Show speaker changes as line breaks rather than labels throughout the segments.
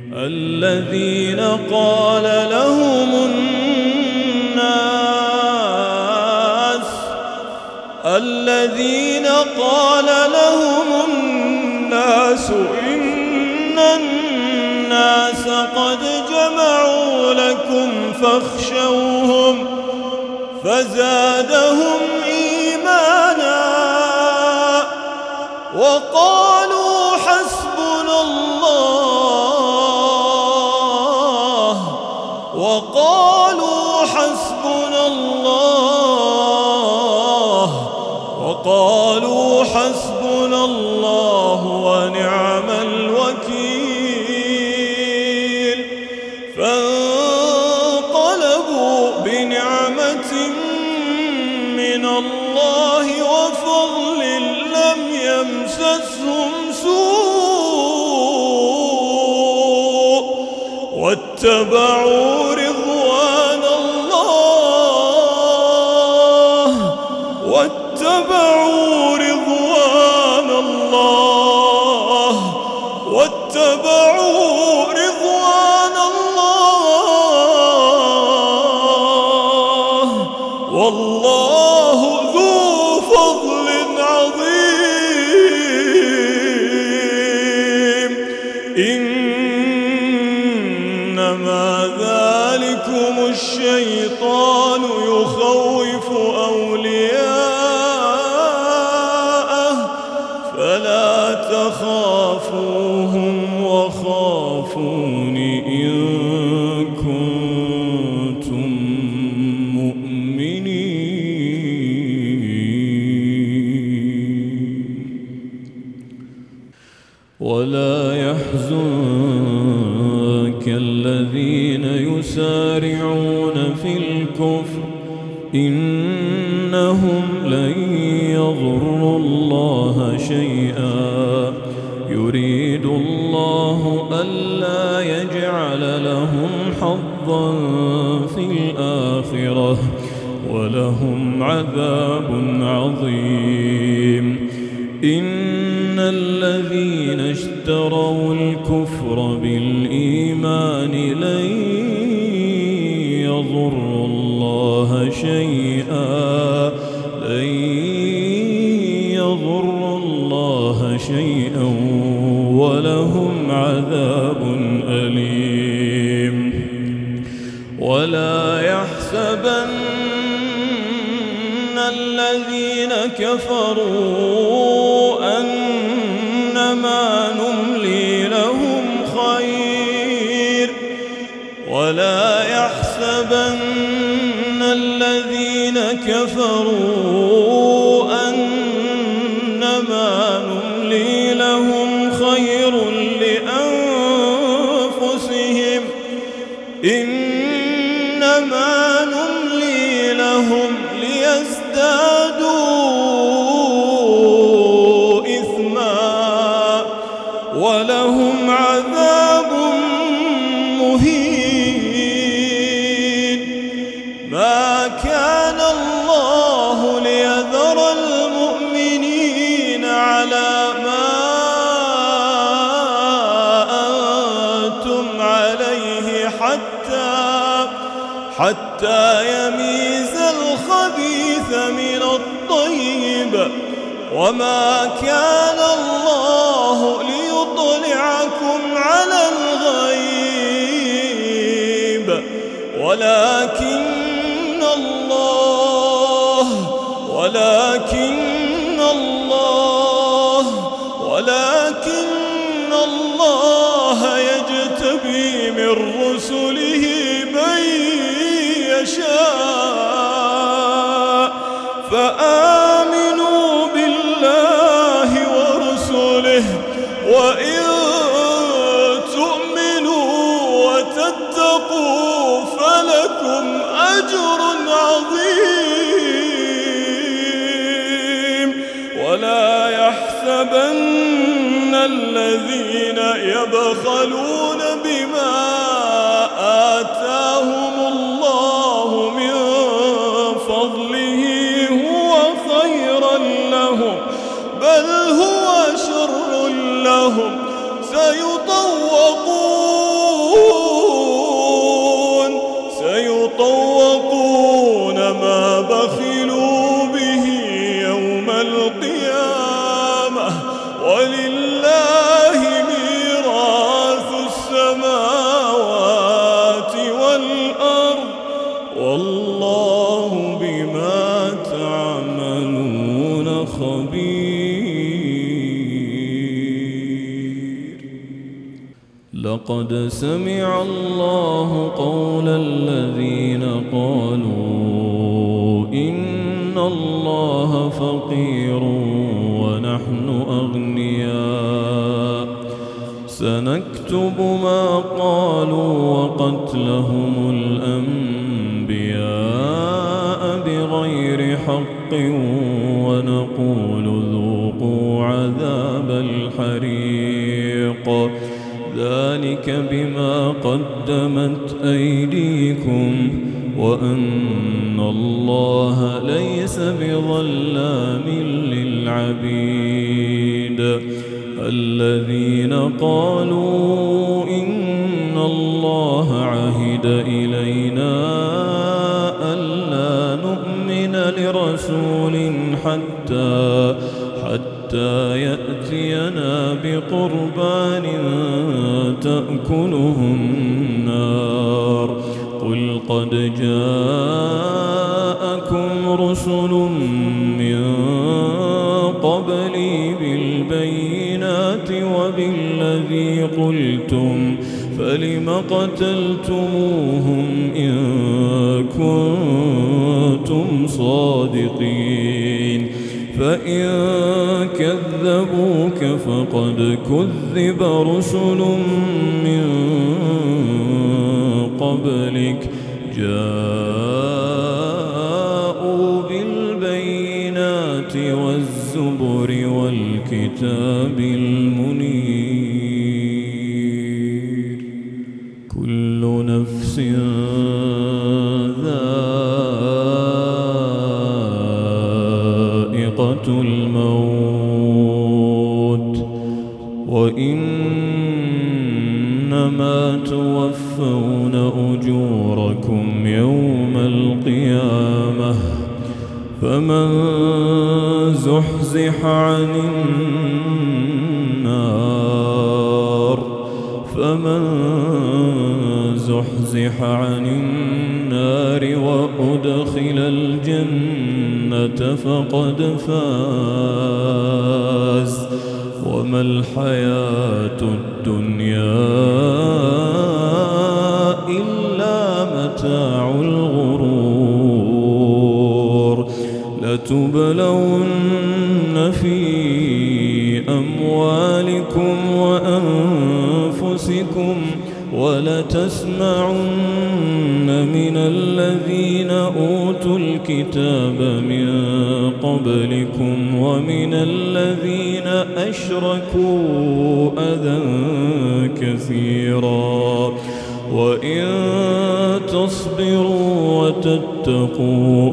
الذين قال لهم الناس إن الناس قد جمعوا لكم فاخشوهم فزادهم إيمانا وقالوا حسبنا الله ونعم الوكيل فانقلبوا بنعمة من الله وفضل لم يمسسهم سوء واتبعوا رضوان الله والله ذو فضل عظيم إنما ذلكم الشيطان يخوف أولياءه فلا تخافوهم وخافون إن كنتم مؤمنين ولا يحزنك الذين يسارعون في الكفر إنهم لن يضروا الله شيئا يريد الله ألا يجعل لهم حظا في الآخرة ولهم عذاب عظيم إن الذين اشتروا الكفر بالإيمان لن يضروا الله شيئا ولهم عذاب أليم ولا يحسبن الذين كفروا أنما نملي لهم خير ولا يحسبن الذين كفروا أنما نملي لهم خير لأنفسهم إنما نملي لهم ليزدادوا إثما ولهم عذاب مهين ما كان الله ليذر المؤمنين على ما أنتم عليه حتى يميز الخبيث من الطيب وما كان الله ليطلعكم على الغيب ولكن الله يجتبي من رسله من يشاء فآمنوا بالله ورسله وإن تؤمنوا وتتقوا فلكم أجر عظيم ولا يحسبن الذين يبخلون بما آتاهم الله من فضله هو خيرا لهم بل هو شر لهم سيطوقون
لقد سمع الله قول الذين قالوا إن الله فقير ونحن أغنياء سنكتب ما قالوا وقتلهم الأنبياء بغير حق ونقول ذوقوا عذاب الحريق ذلك بما قدمت أيديكم وأن الله ليس بظلام للعبيد الذين قالوا إن الله عهد إلينا ألا نؤمن لرسول حتى يأتينا بقربان تأكله النار قل قد جاءكم رسل من قبلي بالبينات وبالذي قلتم فلم قتلتموهم إن كنتم صادقين فإن كذبوك فقد كذب رسل من قبلك جاءوا بالبينات والزبر والكتاب المنير كل نفس ذائقة الموت وإنما توفون أجوركم يوم القيامة فمن زحزح عن النار وأدخل الجنة فقد فاز وما الحياة الدنيا إلا متاع الغرور لتبلون في أموالكم وأنفسكم ولتسمعن من الذين أوتوا الكتاب من قبلكم ومن الذين أشركوا أذى كثيرا وإن تصبروا وتتقوا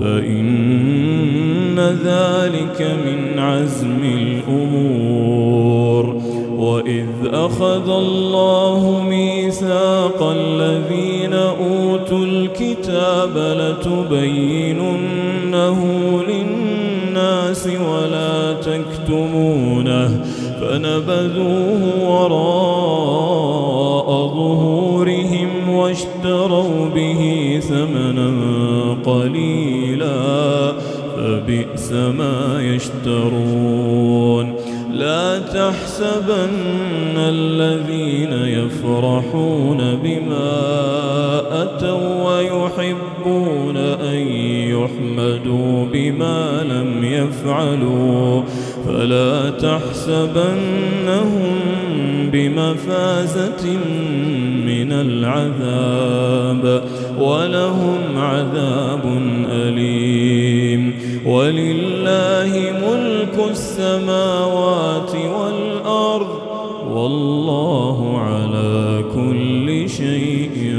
فإن ذلك من عزم الأمور وإذ أخذ الله ميثاق الذين أوتوا الكتاب لتبيننه للناس ولا تكتمونه فنبذوه وراء ظهورهم واشتروا به ثمنا قليلا فبئس ما يشترون لا تحسبن الذين يفرحون بما أتوا ويحبون أن يحمدوا بما لم يفعلوا فلا تحسبنهم بمفازة من العذاب ولهم عذاب أليم ولله ملك السماوات والأرض والله على كل شيء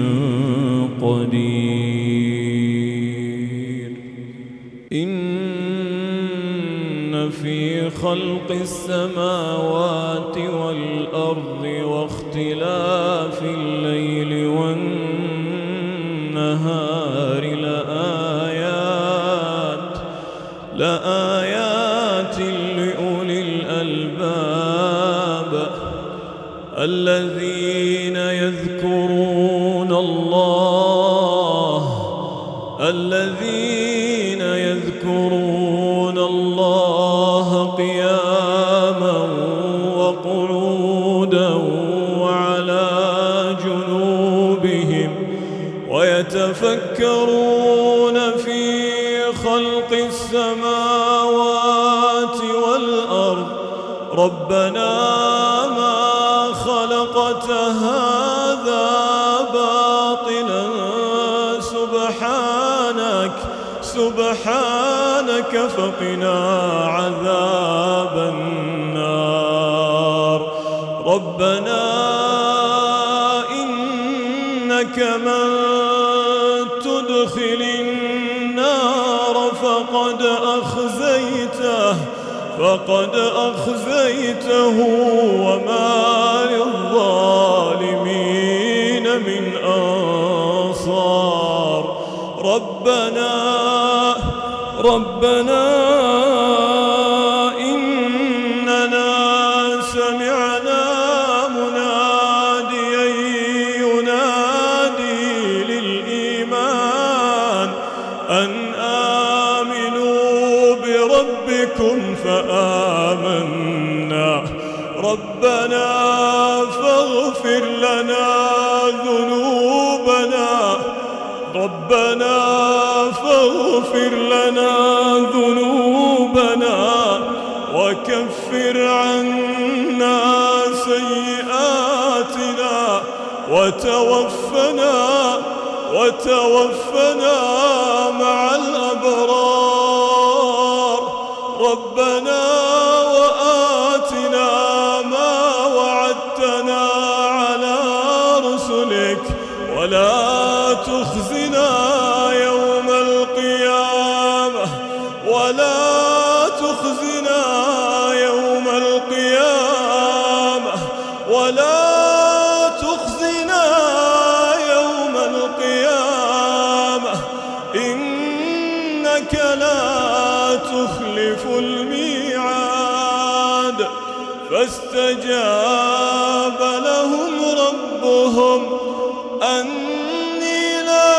قدير إن في خلق السماوات والأرض واختلاف الليل والنهار لآيات لأولي الألباب الذين يذكرون الله قياما وقعودا وعلى يتفكرون في خلق السماوات والأرض ربنا ما خلقت هذا باطلا سبحانك فقنا عذاب النار ربنا إنك من تدخل النار فقد أخزيته وما للظالمين من أنصار ربنا إننا سمعنا مناديا ينادي للإيمان أن آمنوا بربكم فآمنا ربنا فاغفر لنا ذنوبنا وكفر عنا سيئاتنا وتوفنا مع الأبرار ربنا وآتنا ما وعدتنا على رسلك ولا تخزنا يوم القيامة إنك لا تخلف الميعاد فاستجاب لهم ربهم أني لا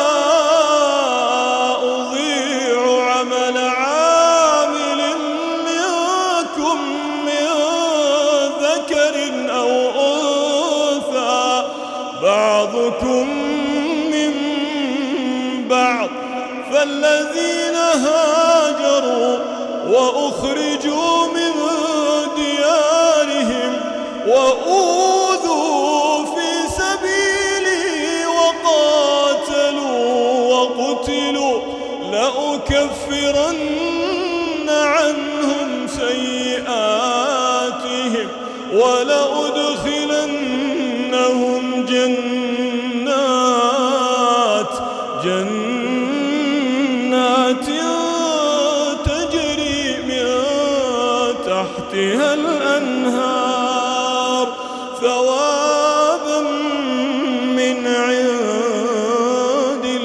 أضيع عمل عامل منكم من ذكر أو أنثى بعضكم من بعض فالذين هاجروا وأخرجوا من ديارهم وأوذوا في سبيلي وقتلوا لأكفرن عنهم سيئاتهم ولأدخلنهم جنات تجري من تحتها الأنهار ثوابا من عند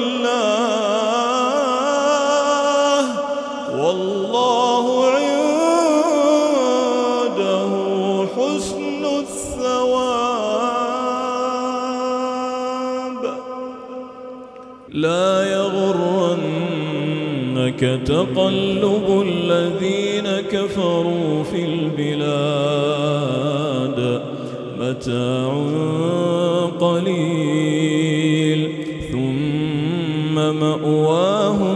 الله والله عنده حسن الثواب لا يغرنك تقلب الذين كفروا في البلاد متاع قليل ثم مأواهم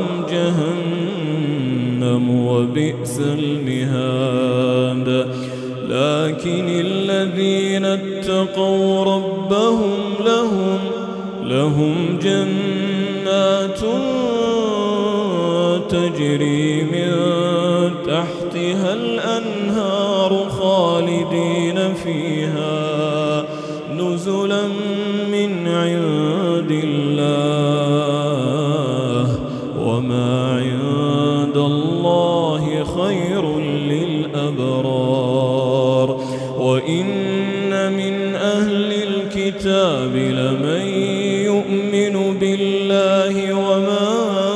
جهنم وبئس المهاد لكن الذين اتقوا ربهم لهم جنات تجري من تحتها الأنهار خالدين فيها نزلا من عند الله وما عند الله خير للأبرار وإن من أهل الكتاب لمن يؤمن بالله وما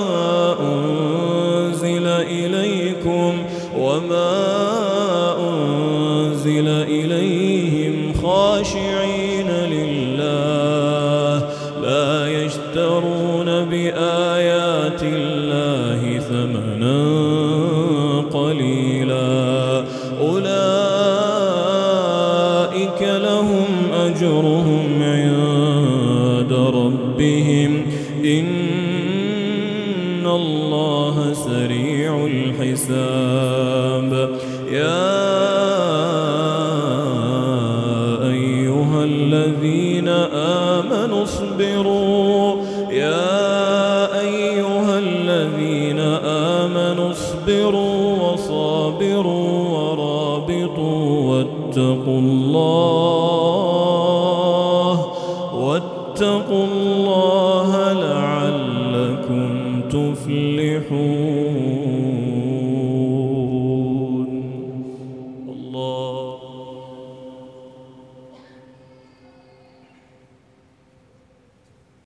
أنزل إليهم خاشعين لله لا يشترون بآيات الله ثمنا قليلا أولئك لهم أجرهم عند ربهم إن الله سريع الحساب يا أيها الذين آمنوا اصبروا وصابروا ورابطوا واتقوا الله لعلكم تفلحون.